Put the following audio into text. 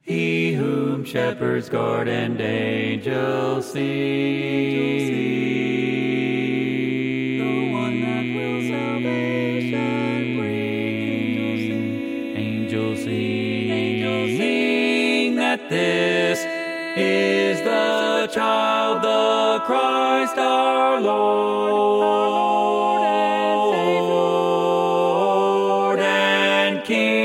He whom shepherds guard and angels sing. The one that will salvation bring. Angels sing. Angels Sing that this is the child, the Christ our Lord and King.